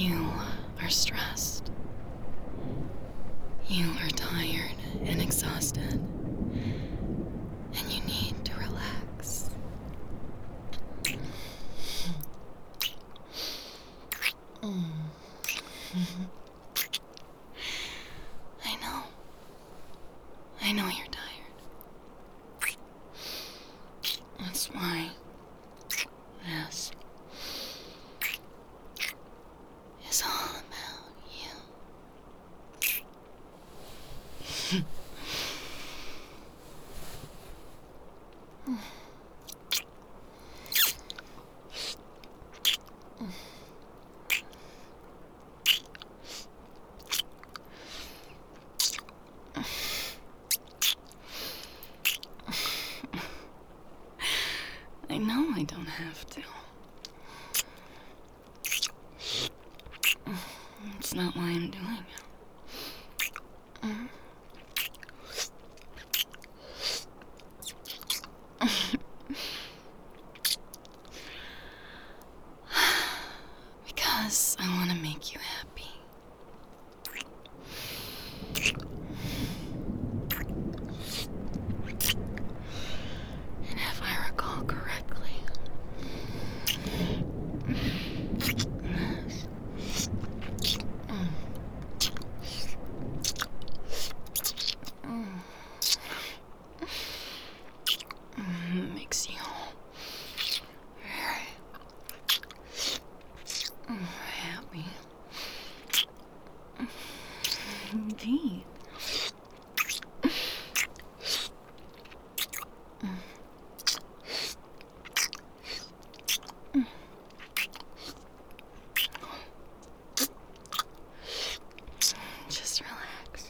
You are stressed. You are tired and exhausted. And you need to relax. I know you're tired. That's why this is all about you. I know I don't have to. It's not why I'm doing it. Because I want to make you happy. And if I recall correctly, makes you very happy. Indeed. Just relax.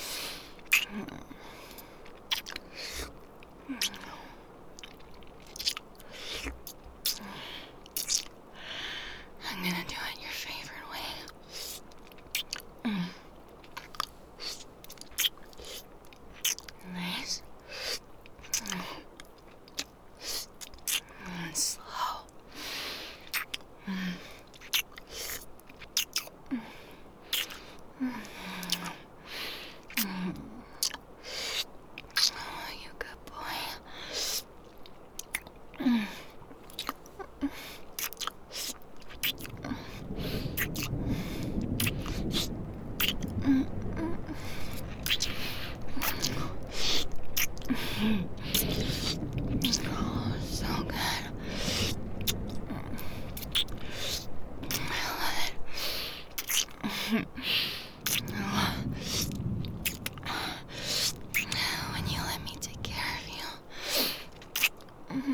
I'm gonna do it your favorite way. Nice. And slow. Oh, you good boy. Oh, so good. I love it. When you let me take care of you.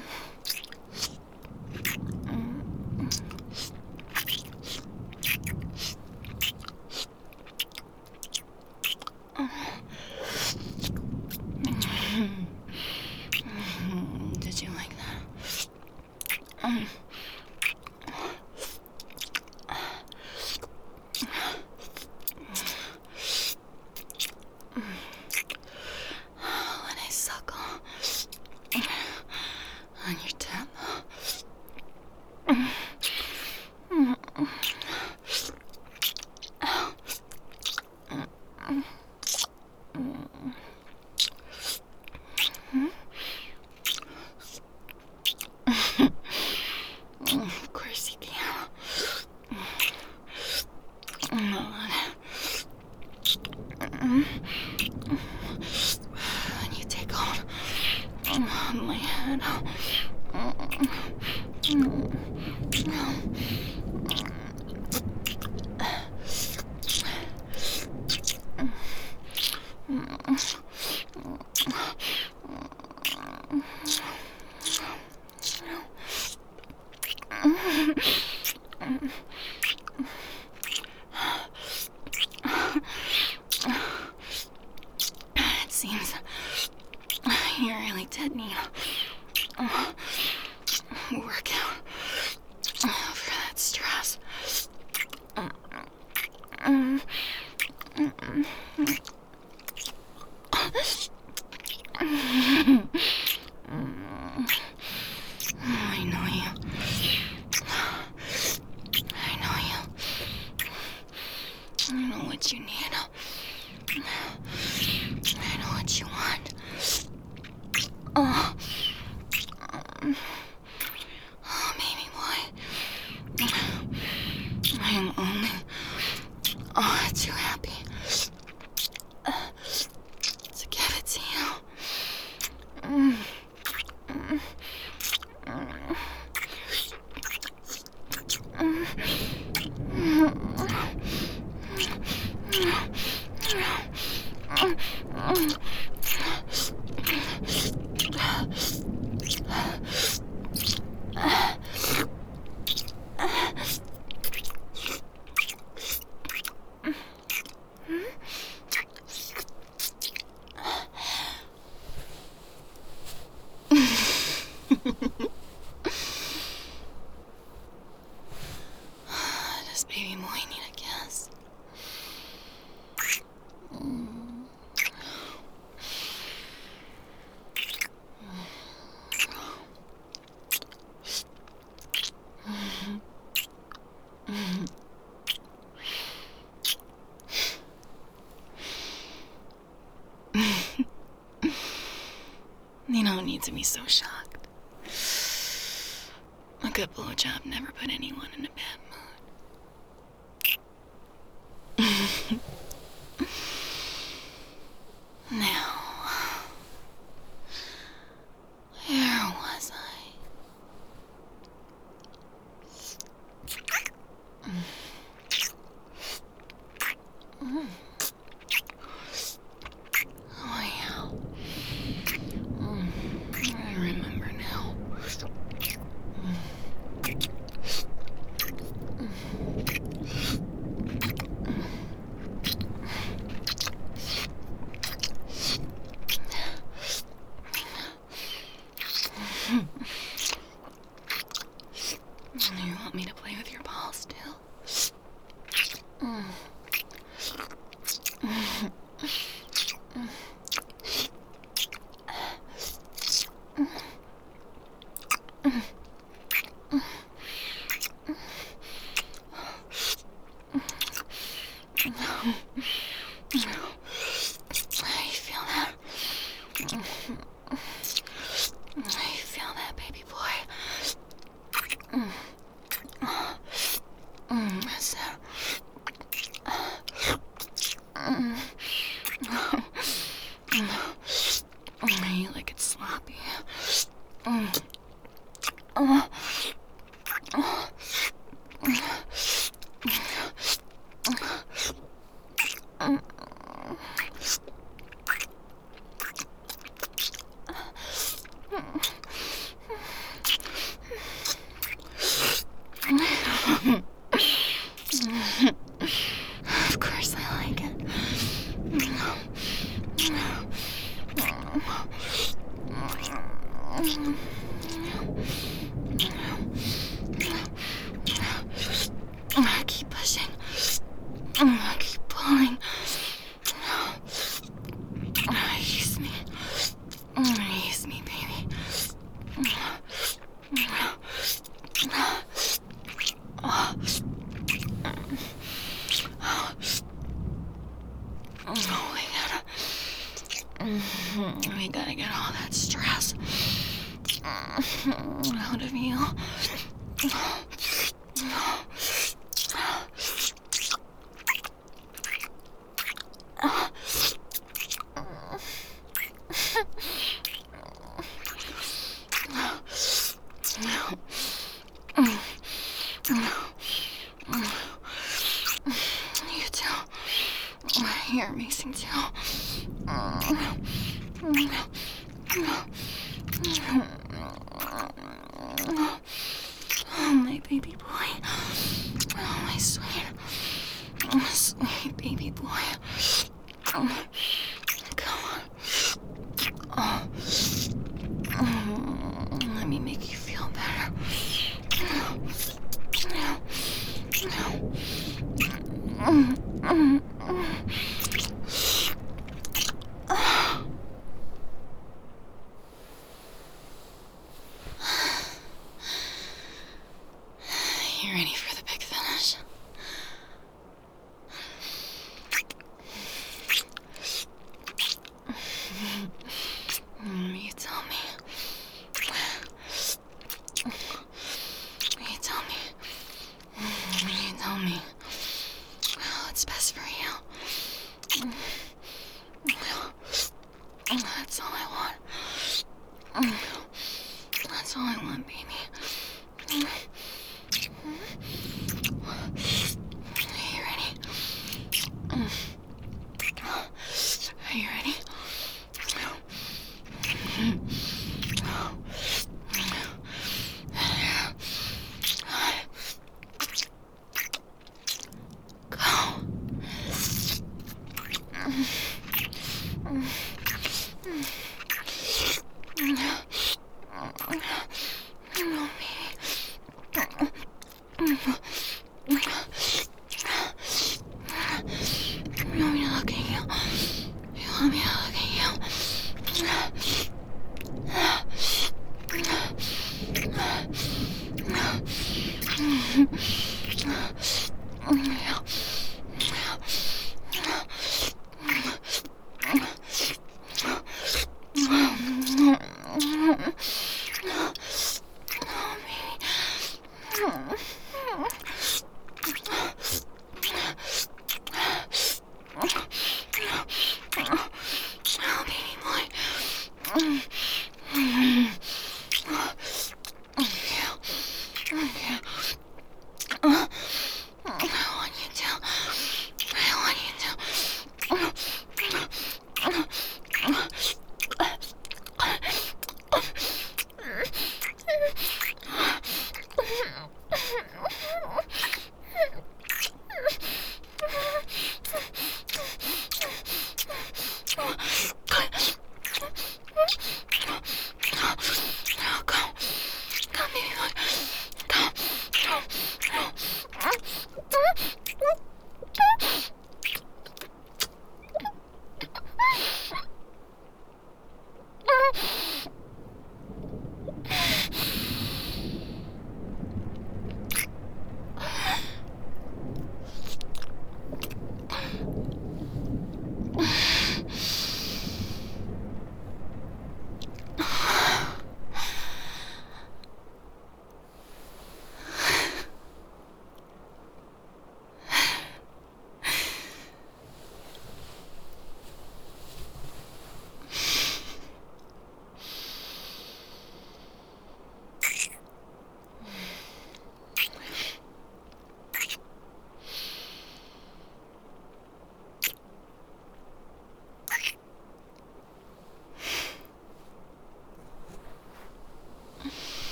Did you like that? When I suckle on your tip. Of course you can. When you take hold of my head. It seems you really did need a workout for that stress. I know you. what you need. I know what you want. Oh, baby boy. I am only too happy to give it to you. Does baby boy need a kiss? You don't need to be so shocked. A good blowjob never put anyone in a bad mood. Now, where was I? Oh, yeah. I remember now. You want me to play with your balls too? I feel that. I feel that, baby boy. So, you like it sloppy. Of course I like it. Keep pushing. Keep pulling. Ease me. Ease me, baby. We gotta get all that stress out of you. You too. You're amazing too. Oh, my baby boy. Oh, my sweet baby boy. Come on. Let me make you feel better. You ready for the big finish? what's best for you. That's all I want. That's all I want, baby. Are you ready? Are you ready?